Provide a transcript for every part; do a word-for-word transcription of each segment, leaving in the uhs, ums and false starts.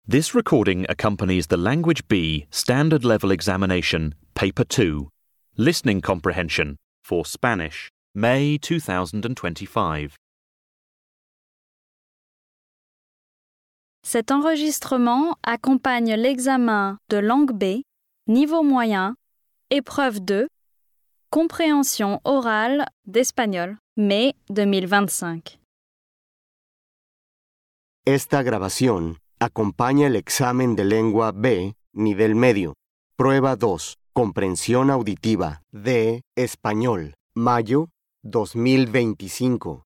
This recording accompanies the Language B Standard Level Examination, Paper two, Listening Comprehension for Spanish, May two thousand twenty-five. Cet enregistrement accompagne l'examen de langue B, niveau moyen, épreuve deux, compréhension orale d'espagnol, mai deux mille vingt-cinq. Esta grabación acompaña el examen de lengua B, nivel medio, prueba dos, comprensión auditiva de español, mayo dos mil veinticinco.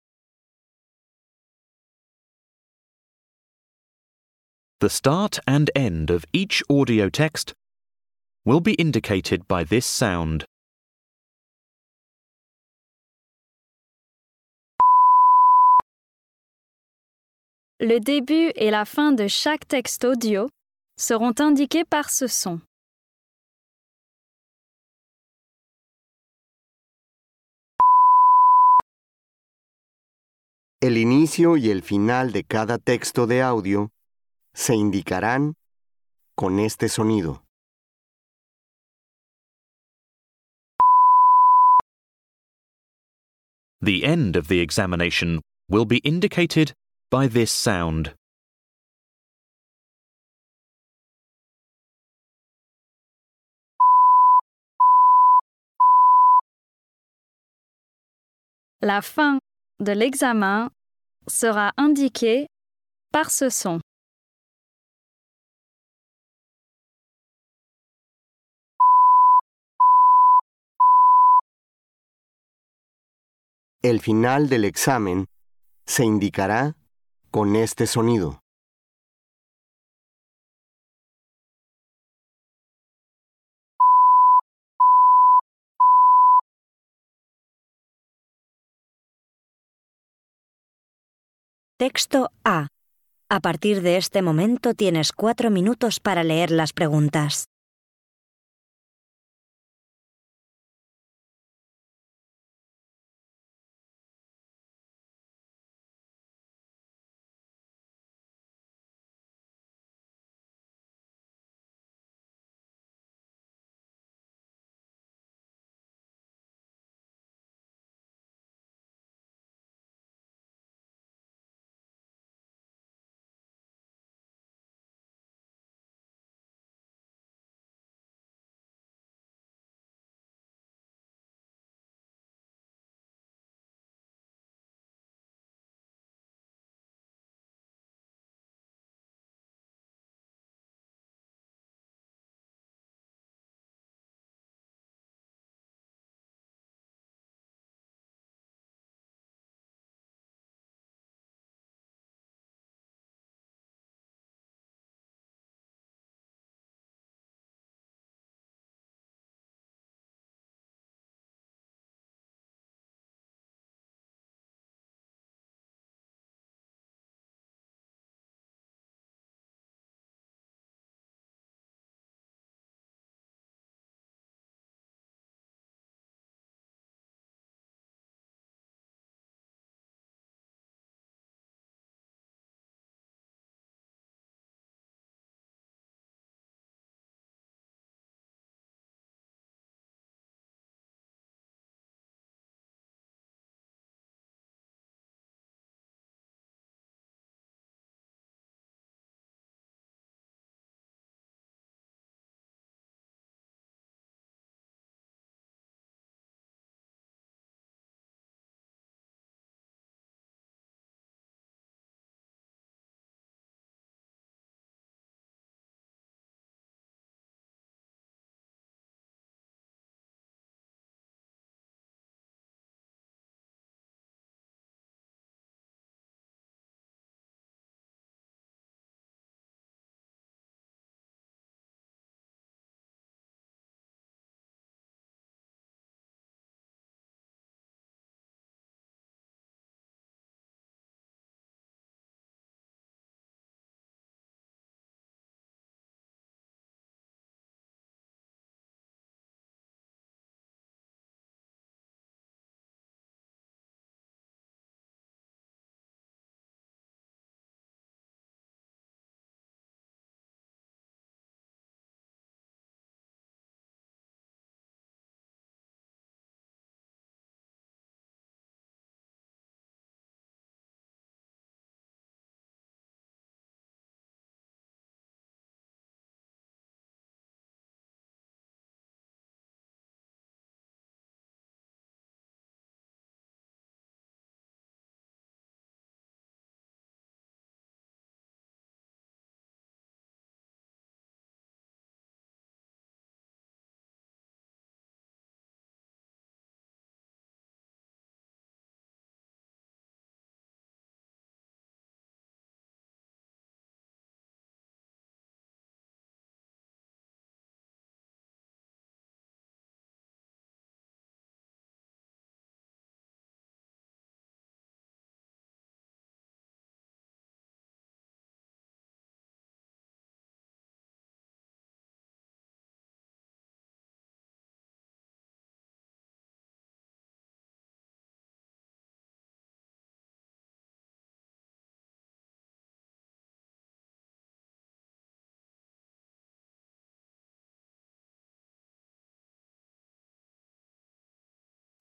The start and end of each audio text will be indicated by this sound. Le début et la fin de chaque texte audio seront indiqués par ce son. El inicio y el final de cada texto de audio se indicarán con este sonido. The end of the examination will be indicated by this sound. La fin de l'examen sera indiquée par ce son. El final del examen se indicará con este sonido. Texto A. A partir de este momento tienes cuatro minutos para leer las preguntas.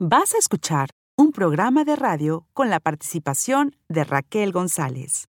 Vas a escuchar un programa de radio con la participación de Raquel González.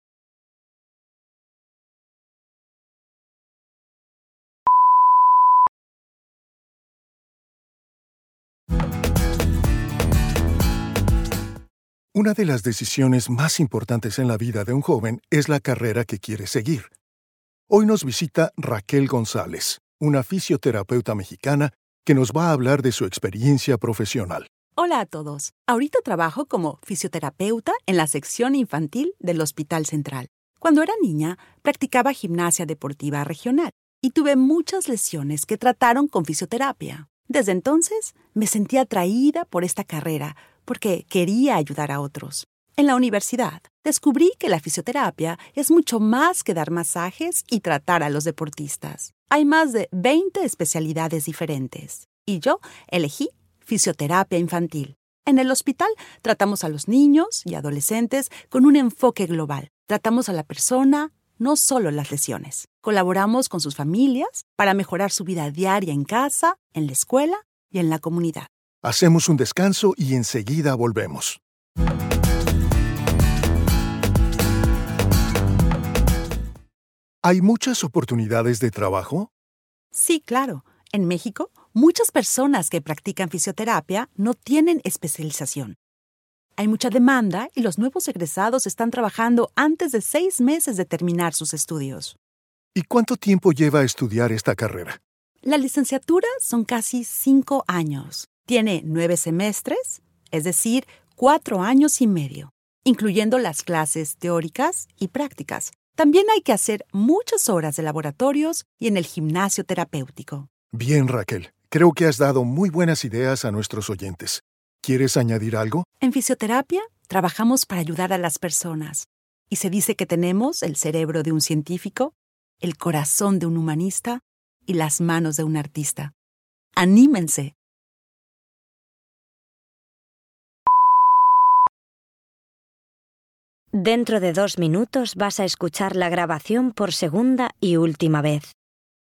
Una de las decisiones más importantes en la vida de un joven es la carrera que quiere seguir. Hoy nos visita Raquel González, una fisioterapeuta mexicana que nos va a hablar de su experiencia profesional. Hola a todos. Ahorita trabajo como fisioterapeuta en la sección infantil del Hospital Central. Cuando era niña, practicaba gimnasia deportiva regional y tuve muchas lesiones que trataron con fisioterapia. Desde entonces, me sentí atraída por esta carrera porque quería ayudar a otros. En la universidad, descubrí que la fisioterapia es mucho más que dar masajes y tratar a los deportistas. Hay más de veinte especialidades diferentes. Y yo elegí fisioterapia infantil. En el hospital tratamos a los niños y adolescentes con un enfoque global. Tratamos a la persona, no solo las lesiones. Colaboramos con sus familias para mejorar su vida diaria en casa, en la escuela y en la comunidad. Hacemos un descanso y enseguida volvemos. ¿Hay muchas oportunidades de trabajo? Sí, claro. En México, muchas personas que practican fisioterapia no tienen especialización. Hay mucha demanda y los nuevos egresados están trabajando antes de seis meses de terminar sus estudios. ¿Y cuánto tiempo lleva a estudiar esta carrera? La licenciatura son casi cinco años. Tiene nueve semestres, es decir, cuatro años y medio, incluyendo las clases teóricas y prácticas. También hay que hacer muchas horas de laboratorios y en el gimnasio terapéutico. Bien, Raquel. Creo que has dado muy buenas ideas a nuestros oyentes. ¿Quieres añadir algo? En fisioterapia, trabajamos para ayudar a las personas. Y se dice que tenemos el cerebro de un científico, el corazón de un humanista y las manos de un artista. ¡Anímense! Dentro de dos minutos vas a escuchar la grabación por segunda y última vez.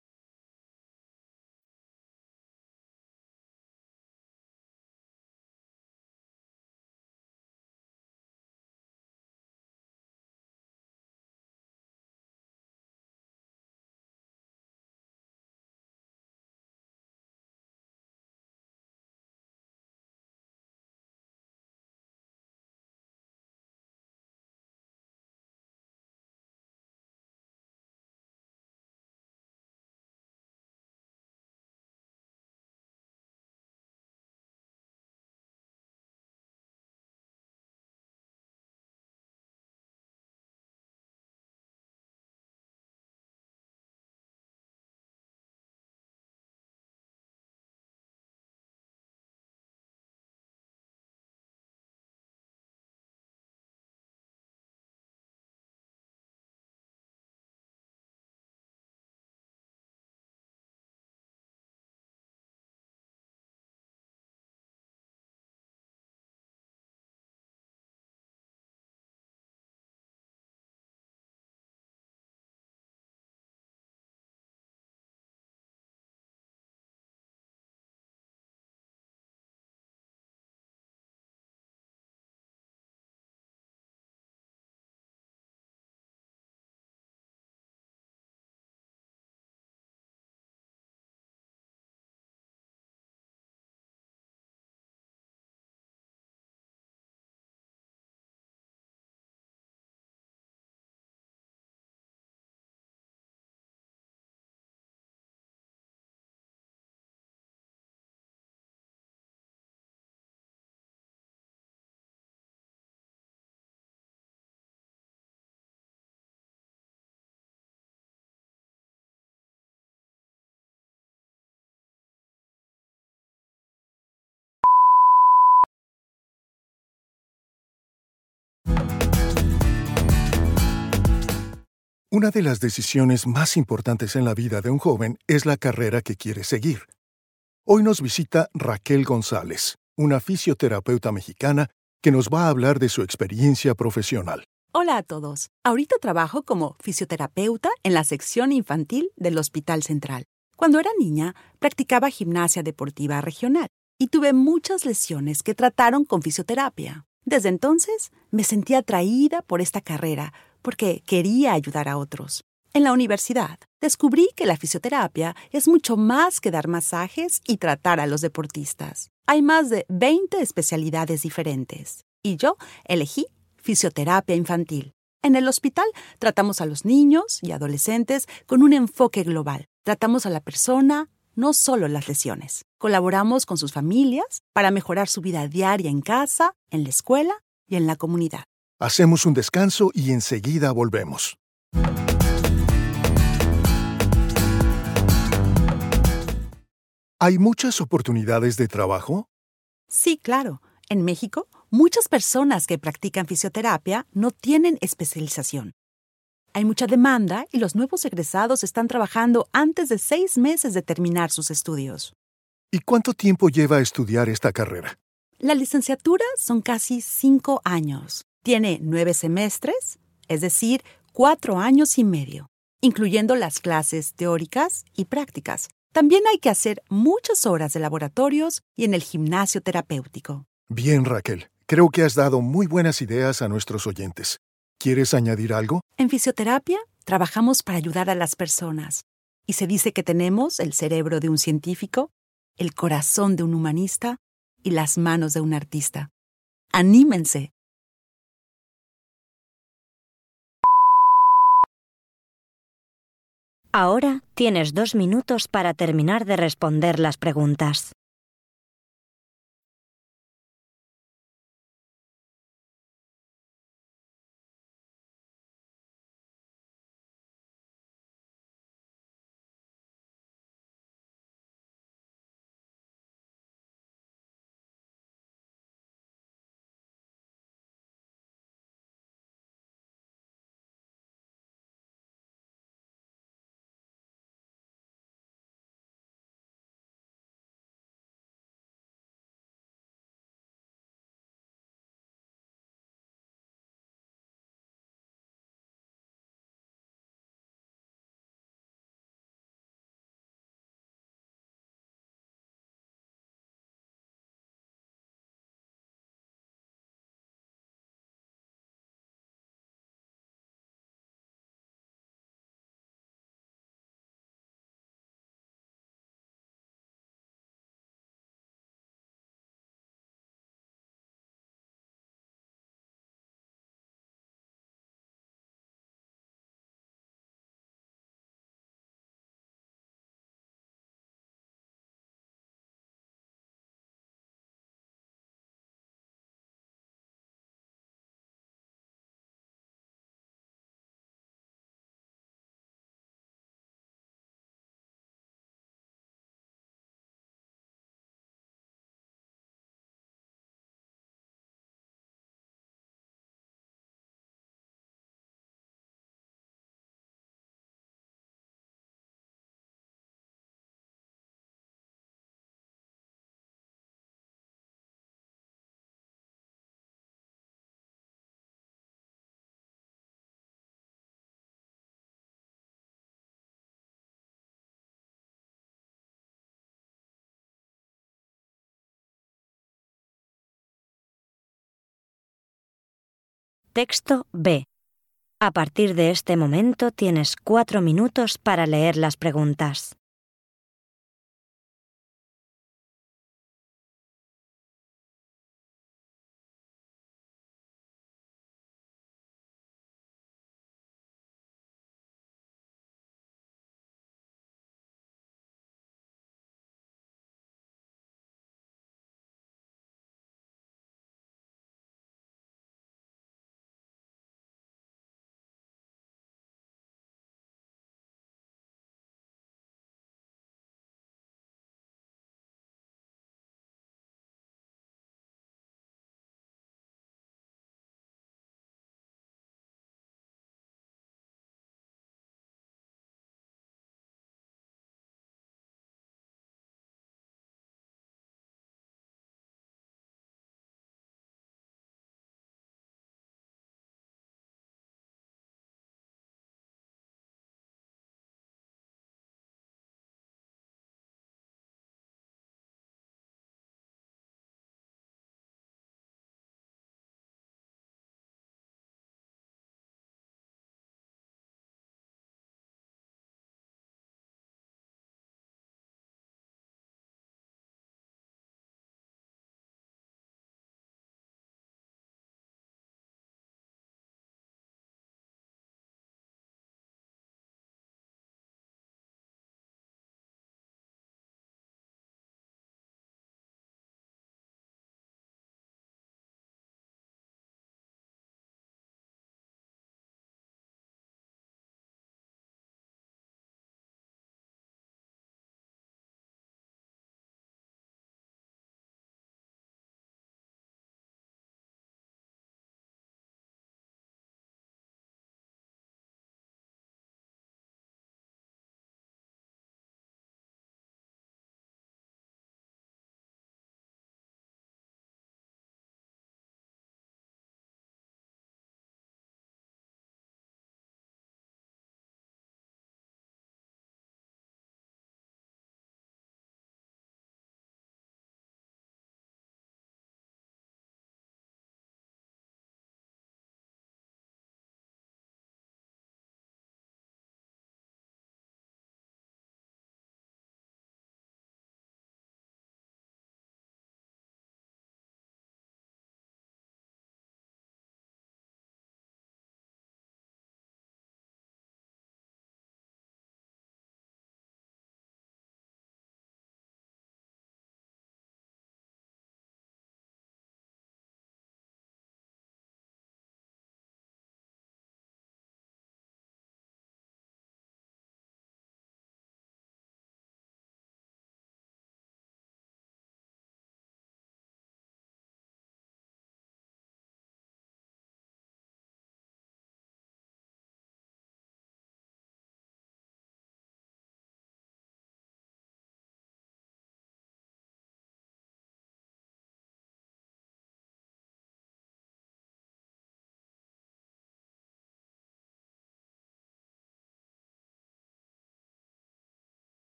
Una de las decisiones más importantes en la vida de un joven es la carrera que quiere seguir. Hoy nos visita Raquel González, una fisioterapeuta mexicana que nos va a hablar de su experiencia profesional. Hola a todos. Ahorita trabajo como fisioterapeuta en la sección infantil del Hospital Central. Cuando era niña, practicaba gimnasia deportiva regional y tuve muchas lesiones que trataron con fisioterapia. Desde entonces me sentí atraída por esta carrera porque quería ayudar a otros. En la universidad descubrí que la fisioterapia es mucho más que dar masajes y tratar a los deportistas. Hay más de veinte especialidades diferentes y yo elegí fisioterapia infantil. En el hospital tratamos a los niños y adolescentes con un enfoque global. Tratamos a la persona, no solo las lesiones. Colaboramos con sus familias para mejorar su vida diaria en casa, en la escuela y en la comunidad. Hacemos un descanso y enseguida volvemos. ¿Hay muchas oportunidades de trabajo? Sí, claro. En México, muchas personas que practican fisioterapia no tienen especialización. Hay mucha demanda y los nuevos egresados están trabajando antes de seis meses de terminar sus estudios. ¿Y cuánto tiempo lleva a estudiar esta carrera? La licenciatura son casi cinco años. Tiene nueve semestres, es decir, cuatro años y medio, incluyendo las clases teóricas y prácticas. También hay que hacer muchas horas de laboratorios y en el gimnasio terapéutico. Bien, Raquel. Creo que has dado muy buenas ideas a nuestros oyentes. ¿Quieres añadir algo? En fisioterapia, trabajamos para ayudar a las personas. Y se dice que tenemos el cerebro de un científico, el corazón de un humanista y las manos de un artista. ¡Anímense! Ahora tienes dos minutos para terminar de responder las preguntas. Texto B. A partir de este momento tienes cuatro minutos para leer las preguntas.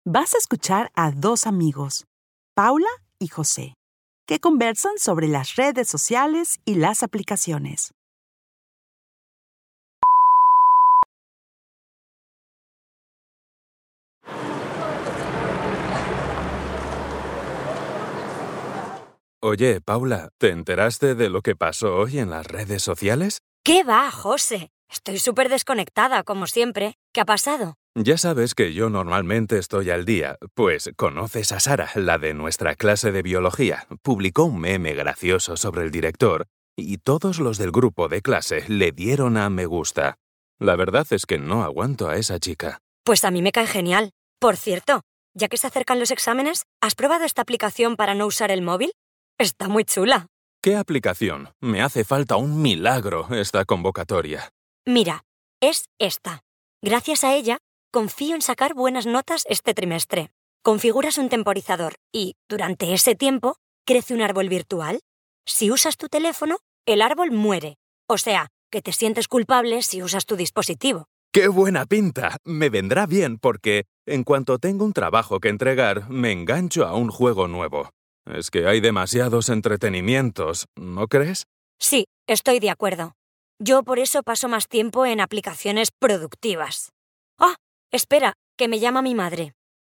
Vas a escuchar a dos amigos, Paula y José, que conversan sobre las redes sociales y las aplicaciones. Oye, Paula, ¿te enteraste de lo que pasó hoy en las redes sociales? ¿Qué va, José? Estoy súper desconectada, como siempre. ¿Qué ha pasado? Ya sabes que yo normalmente estoy al día, pues conoces a Sara, la de nuestra clase de biología. Publicó un meme gracioso sobre el director y todos los del grupo de clase le dieron a me gusta. La verdad es que no aguanto a esa chica. Pues a mí me cae genial. Por cierto, ya que se acercan los exámenes, ¿has probado esta aplicación para no usar el móvil? Está muy chula. ¿Qué aplicación? Me hace falta un milagro esta convocatoria. Mira, es esta. Gracias a ella, confío en sacar buenas notas este trimestre. Configuras un temporizador y, durante ese tiempo, crece un árbol virtual. Si usas tu teléfono, el árbol muere. O sea, que te sientes culpable si usas tu dispositivo. ¡Qué buena pinta! Me vendrá bien porque, en cuanto tengo un trabajo que entregar, me engancho a un juego nuevo. Es que hay demasiados entretenimientos, ¿no crees? Sí, estoy de acuerdo. Yo por eso paso más tiempo en aplicaciones productivas. ¡Ah! Espera, que me llama mi madre.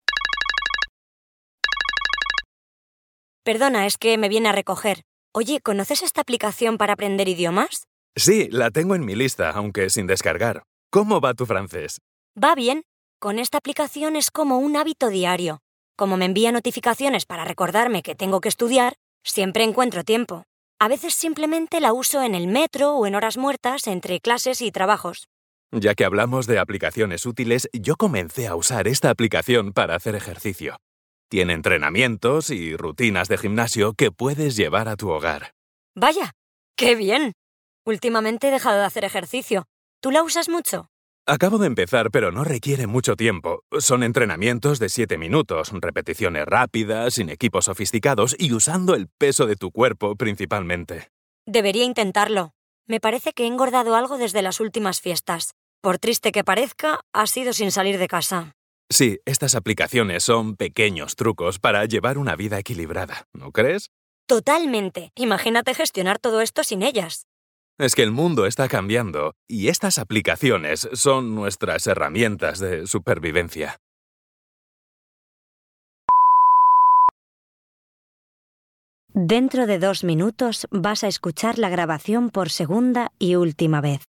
Perdona, es que me viene a recoger. Oye, ¿conoces esta aplicación para aprender idiomas? Sí, la tengo en mi lista, aunque sin descargar. ¿Cómo va tu francés? Va bien. Con esta aplicación es como un hábito diario. Como me envía notificaciones para recordarme que tengo que estudiar, siempre encuentro tiempo. A veces simplemente la uso en el metro o en horas muertas entre clases y trabajos. Ya que hablamos de aplicaciones útiles, yo comencé a usar esta aplicación para hacer ejercicio. Tiene entrenamientos y rutinas de gimnasio que puedes llevar a tu hogar. ¡Vaya! ¡Qué bien! Últimamente he dejado de hacer ejercicio. ¿Tú la usas mucho? Acabo de empezar, pero no requiere mucho tiempo. Son entrenamientos de siete minutos, repeticiones rápidas, sin equipos sofisticados y usando el peso de tu cuerpo principalmente. Debería intentarlo. Me parece que he engordado algo desde las últimas fiestas. Por triste que parezca, ha sido sin salir de casa. Sí, estas aplicaciones son pequeños trucos para llevar una vida equilibrada, ¿no crees? Totalmente. Imagínate gestionar todo esto sin ellas. Es que el mundo está cambiando y estas aplicaciones son nuestras herramientas de supervivencia. Dentro de dos minutos vas a escuchar la grabación por segunda y última vez.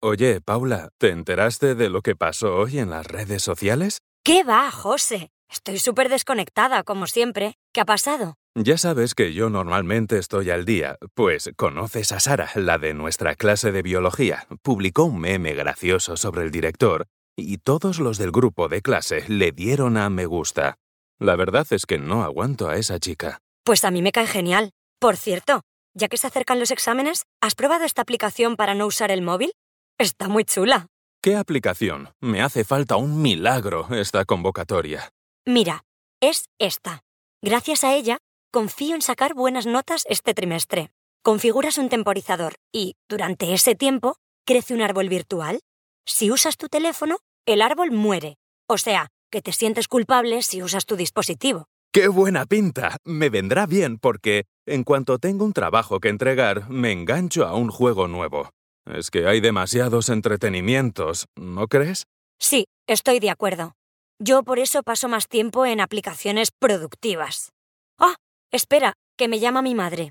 Oye, Paula, ¿te enteraste de lo que pasó hoy en las redes sociales? ¿Qué va, José? Estoy súper desconectada, como siempre. ¿Qué ha pasado? Ya sabes que yo normalmente estoy al día, pues conoces a Sara, la de nuestra clase de biología. Publicó un meme gracioso sobre el director y todos los del grupo de clase le dieron a me gusta. La verdad es que no aguanto a esa chica. Pues a mí me cae genial. Por cierto, ya que se acercan los exámenes, ¿has probado esta aplicación para no usar el móvil? Está muy chula. ¿Qué aplicación? Me hace falta un milagro esta convocatoria. Mira, es esta. Gracias a ella, confío en sacar buenas notas este trimestre. Configuras un temporizador y, durante ese tiempo, crece un árbol virtual. Si usas tu teléfono, el árbol muere. O sea, que te sientes culpable si usas tu dispositivo. ¡Qué buena pinta! Me vendrá bien porque, en cuanto tengo un trabajo que entregar, me engancho a un juego nuevo. Es que hay demasiados entretenimientos, ¿no crees? Sí, estoy de acuerdo. Yo por eso paso más tiempo en aplicaciones productivas. ¡Ah! Espera, que me llama mi madre.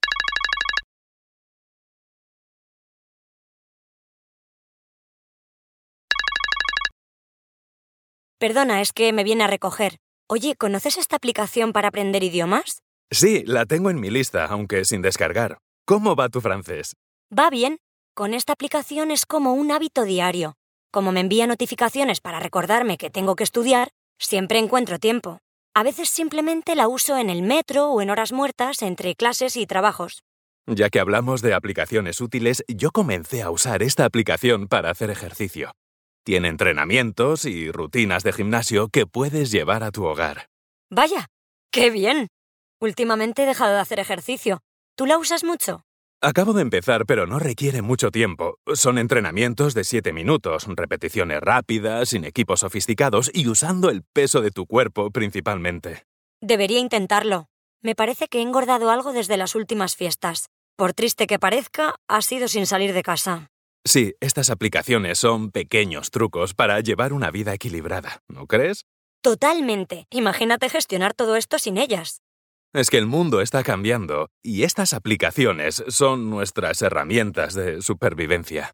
Perdona, es que me viene a recoger. Oye, ¿conoces esta aplicación para aprender idiomas? Sí, la tengo en mi lista, aunque sin descargar. ¿Cómo va tu francés? Va bien. Con esta aplicación es como un hábito diario. Como me envía notificaciones para recordarme que tengo que estudiar, siempre encuentro tiempo. A veces simplemente la uso en el metro o en horas muertas entre clases y trabajos. Ya que hablamos de aplicaciones útiles, yo comencé a usar esta aplicación para hacer ejercicio. Tiene entrenamientos y rutinas de gimnasio que puedes llevar a tu hogar. ¡Vaya! ¡Qué bien! Últimamente he dejado de hacer ejercicio. ¿Tú la usas mucho? Acabo de empezar, pero no requiere mucho tiempo. Son entrenamientos de siete minutos, repeticiones rápidas, sin equipos sofisticados y usando el peso de tu cuerpo principalmente. Debería intentarlo. Me parece que he engordado algo desde las últimas fiestas. Por triste que parezca, ha sido sin salir de casa. Sí, estas aplicaciones son pequeños trucos para llevar una vida equilibrada, ¿no crees? Totalmente. Imagínate gestionar todo esto sin ellas. Es que el mundo está cambiando y estas aplicaciones son nuestras herramientas de supervivencia.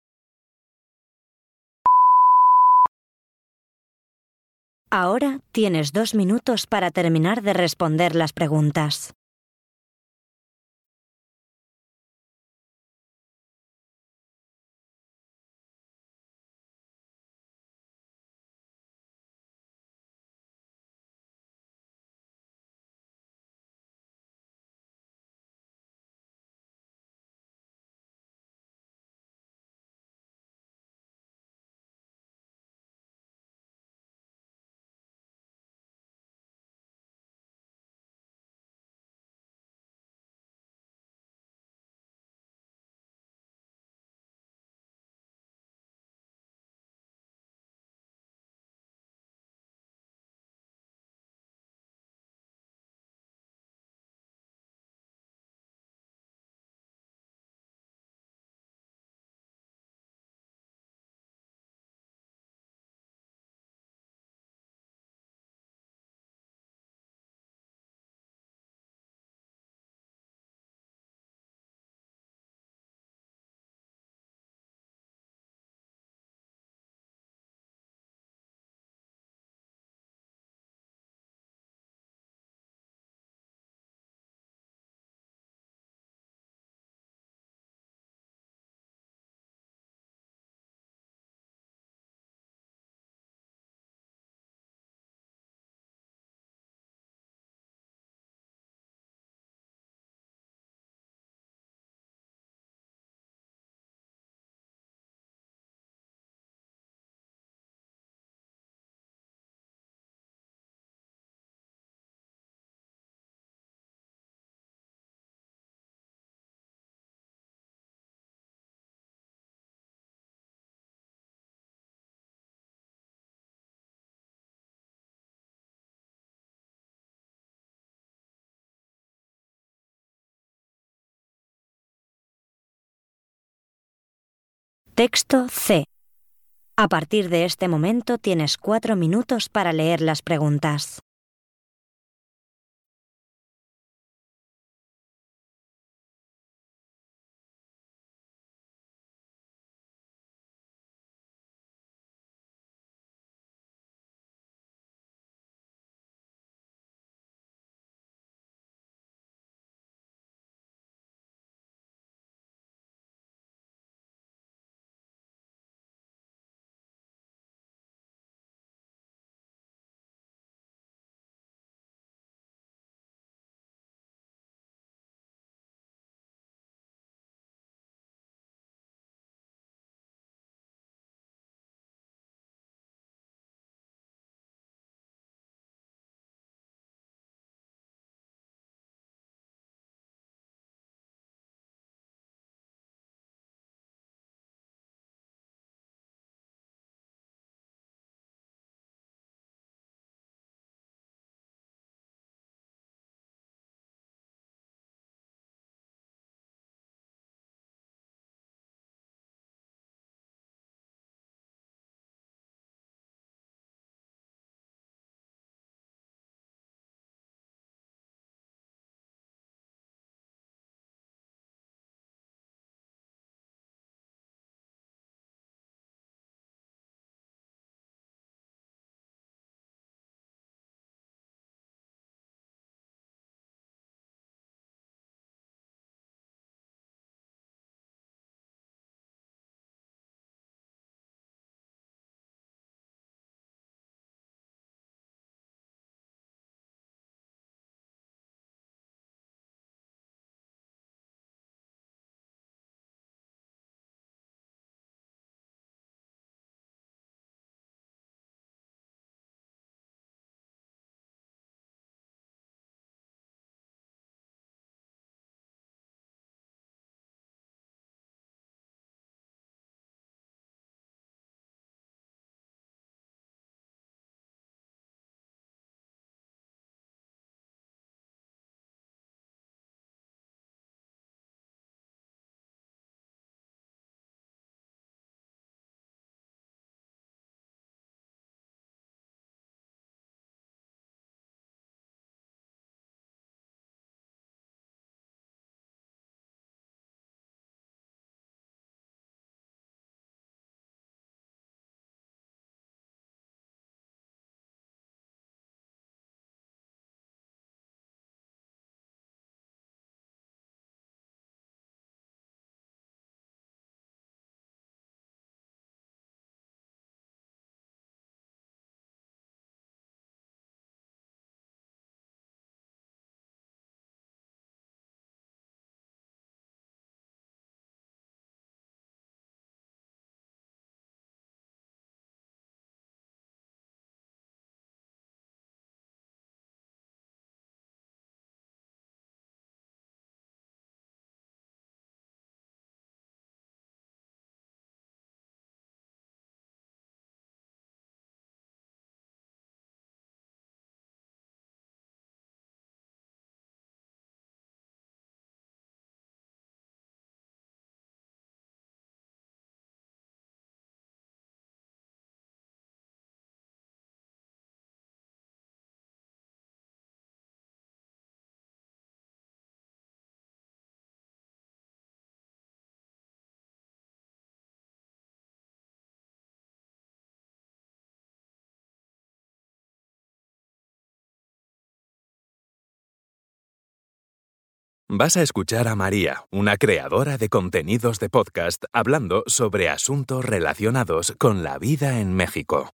Ahora tienes dos minutos para terminar de responder las preguntas. Texto C. A partir de este momento tienes cuatro minutos para leer las preguntas. Vas a escuchar a María, una creadora de contenidos de podcast, hablando sobre asuntos relacionados con la vida en México.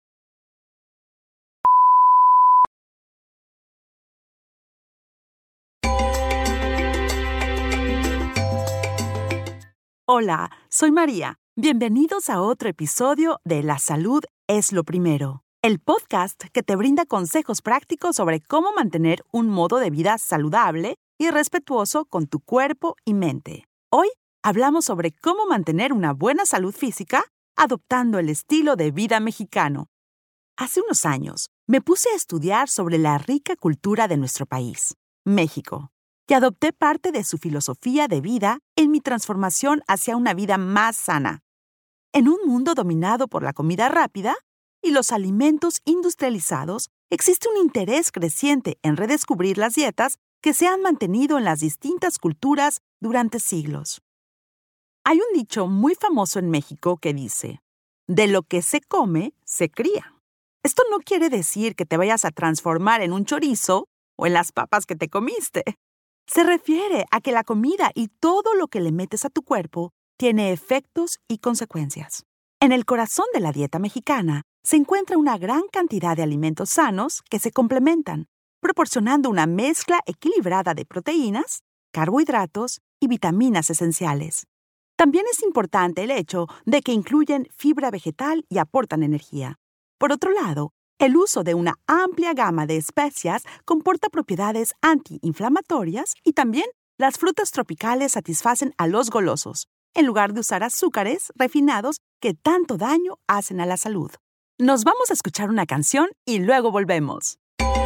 Hola, soy María. Bienvenidos a otro episodio de La Salud es lo Primero, el podcast que te brinda consejos prácticos sobre cómo mantener un modo de vida saludable y respetuoso con tu cuerpo y mente. Hoy hablamos sobre cómo mantener una buena salud física adoptando el estilo de vida mexicano. Hace unos años me puse a estudiar sobre la rica cultura de nuestro país, México, y adopté parte de su filosofía de vida en mi transformación hacia una vida más sana. En un mundo dominado por la comida rápida y los alimentos industrializados, existe un interés creciente en redescubrir las dietas que se han mantenido en las distintas culturas durante siglos. Hay un dicho muy famoso en México que dice, de lo que se come, se cría. Esto no quiere decir que te vayas a transformar en un chorizo o en las papas que te comiste. Se refiere a que la comida y todo lo que le metes a tu cuerpo tiene efectos y consecuencias. En el corazón de la dieta mexicana se encuentra una gran cantidad de alimentos sanos que se complementan, proporcionando una mezcla equilibrada de proteínas, carbohidratos y vitaminas esenciales. También es importante el hecho de que incluyen fibra vegetal y aportan energía. Por otro lado, el uso de una amplia gama de especias comporta propiedades antiinflamatorias y también las frutas tropicales satisfacen a los golosos, en lugar de usar azúcares refinados que tanto daño hacen a la salud. Nos vamos a escuchar una canción y luego volvemos.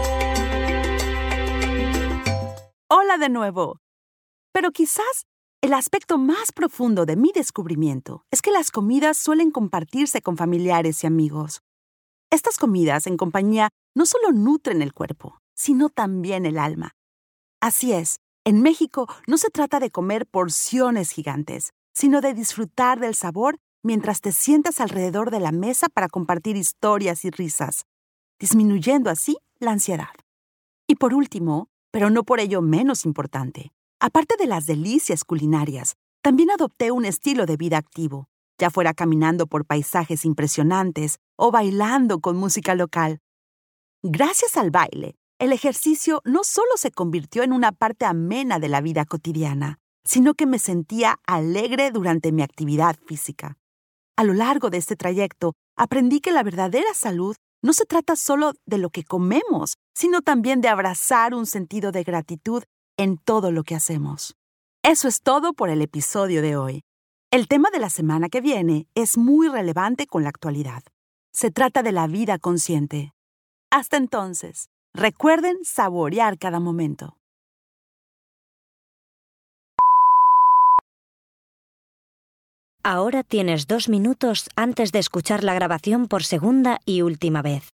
Hola de nuevo. Pero quizás el aspecto más profundo de mi descubrimiento es que las comidas suelen compartirse con familiares y amigos. Estas comidas en compañía no solo nutren el cuerpo, sino también el alma. Así es, en México no se trata de comer porciones gigantes, sino de disfrutar del sabor mientras te sientas alrededor de la mesa para compartir historias y risas, disminuyendo así la ansiedad. Y por último, pero no por ello menos importante, aparte de las delicias culinarias, también adopté un estilo de vida activo, ya fuera caminando por paisajes impresionantes o bailando con música local. Gracias al baile, el ejercicio no solo se convirtió en una parte amena de la vida cotidiana, sino que me sentía alegre durante mi actividad física. A lo largo de este trayecto, aprendí que la verdadera salud no se trata solo de lo que comemos, sino también de abrazar un sentido de gratitud en todo lo que hacemos. Eso es todo por el episodio de hoy. El tema de la semana que viene es muy relevante con la actualidad. Se trata de la vida consciente. Hasta entonces, recuerden saborear cada momento. Ahora tienes dos minutos antes de escuchar la grabación por segunda y última vez.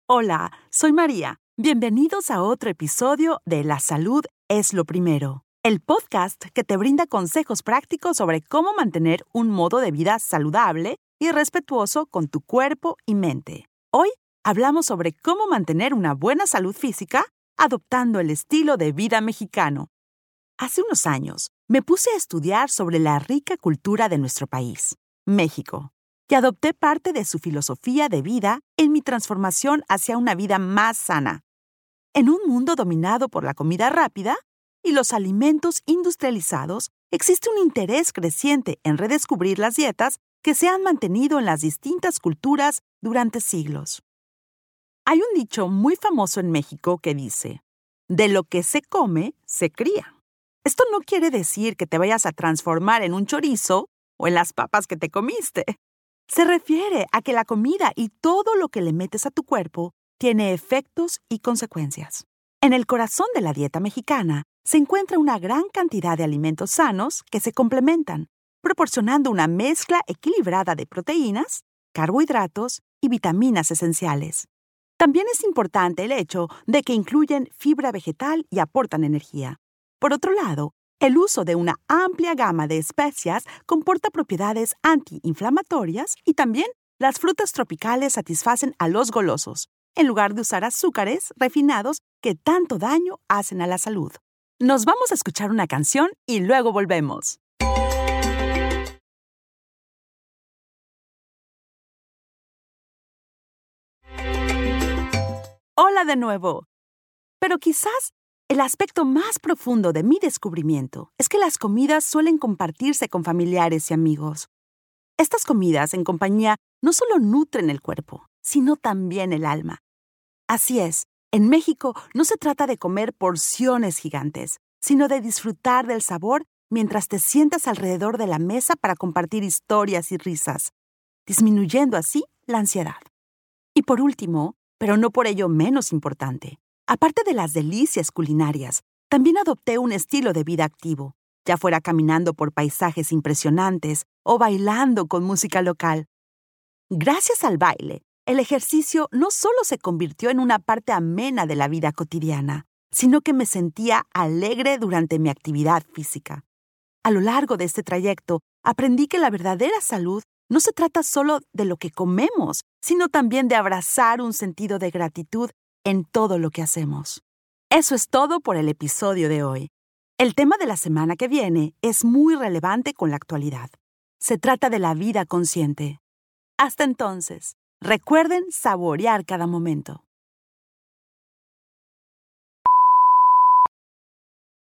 Hola, soy María. Bienvenidos a otro episodio de La Salud es lo Primero, el podcast que te brinda consejos prácticos sobre cómo mantener un modo de vida saludable y respetuoso con tu cuerpo y mente. Hoy hablamos sobre cómo mantener una buena salud física adoptando el estilo de vida mexicano. Hace unos años me puse a estudiar sobre la rica cultura de nuestro país, México, y adopté parte de su filosofía de vida en mi transformación hacia una vida más sana. En un mundo dominado por la comida rápida y los alimentos industrializados, existe un interés creciente en redescubrir las dietas que se han mantenido en las distintas culturas durante siglos. Hay un dicho muy famoso en México que dice, de lo que se come, se cría. Esto no quiere decir que te vayas a transformar en un chorizo o en las papas que te comiste. Se refiere a que la comida y todo lo que le metes a tu cuerpo tiene efectos y consecuencias. En el corazón de la dieta mexicana se encuentra una gran cantidad de alimentos sanos que se complementan, proporcionando una mezcla equilibrada de proteínas, carbohidratos y vitaminas esenciales. También es importante el hecho de que incluyen fibra vegetal y aportan energía. Por otro lado, el uso de una amplia gama de especias comporta propiedades antiinflamatorias y también las frutas tropicales satisfacen a los golosos, en lugar de usar azúcares refinados que tanto daño hacen a la salud. Nos vamos a escuchar una canción y luego volvemos. Hola de nuevo. Pero quizás el aspecto más profundo de mi descubrimiento es que las comidas suelen compartirse con familiares y amigos. Estas comidas en compañía no solo nutren el cuerpo, sino también el alma. Así es, en México no se trata de comer porciones gigantes, sino de disfrutar del sabor mientras te sientas alrededor de la mesa para compartir historias y risas, disminuyendo así la ansiedad. Y por último, pero no por ello menos importante, aparte de las delicias culinarias, también adopté un estilo de vida activo, ya fuera caminando por paisajes impresionantes o bailando con música local. Gracias al baile, el ejercicio no solo se convirtió en una parte amena de la vida cotidiana, sino que me sentía alegre durante mi actividad física. A lo largo de este trayecto, aprendí que la verdadera salud no se trata solo de lo que comemos, sino también de abrazar un sentido de gratitud en todo lo que hacemos. Eso es todo por el episodio de hoy. El tema de la semana que viene es muy relevante con la actualidad. Se trata de la vida consciente. Hasta entonces, recuerden saborear cada momento.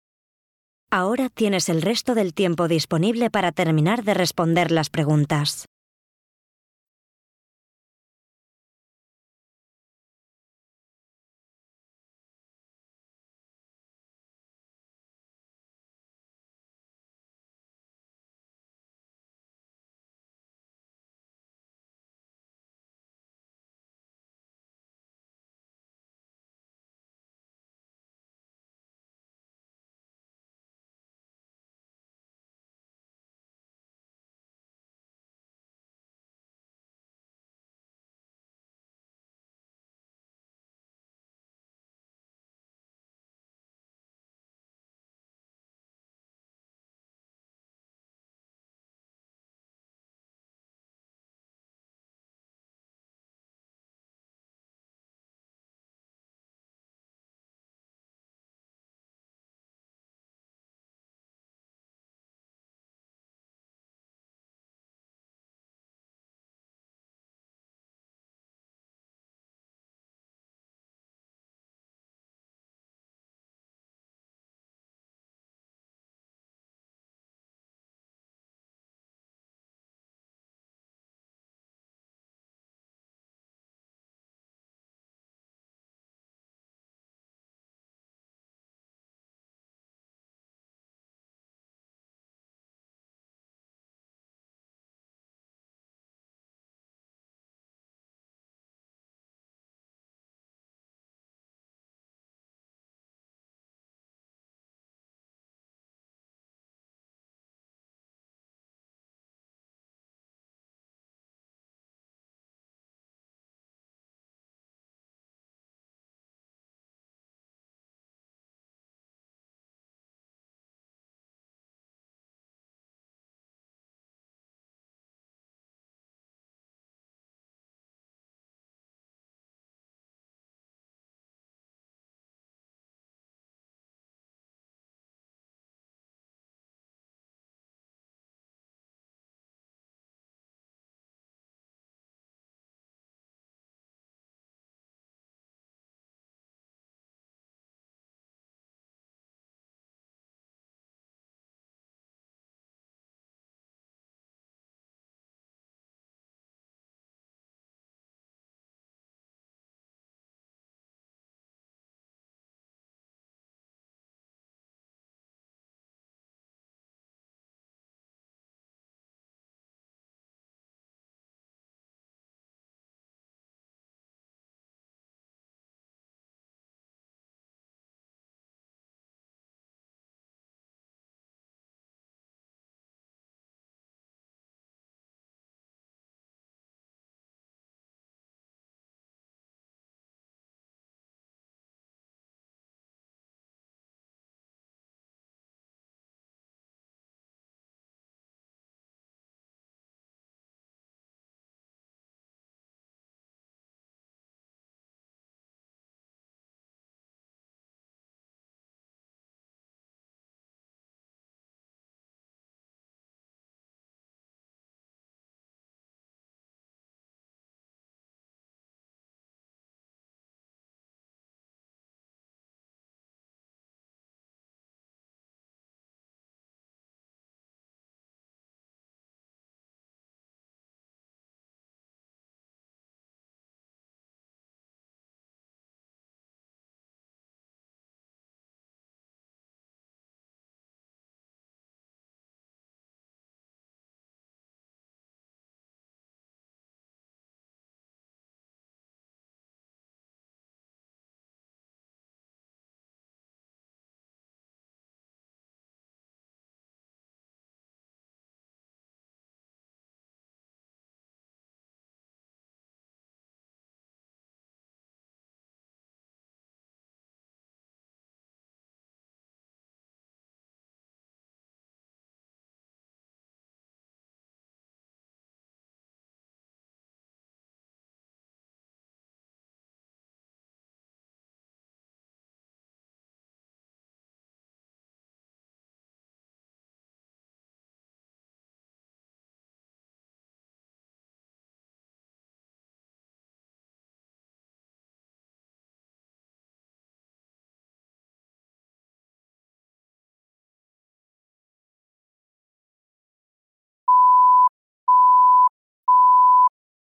Ahora tienes el resto del tiempo disponible para terminar de responder las preguntas.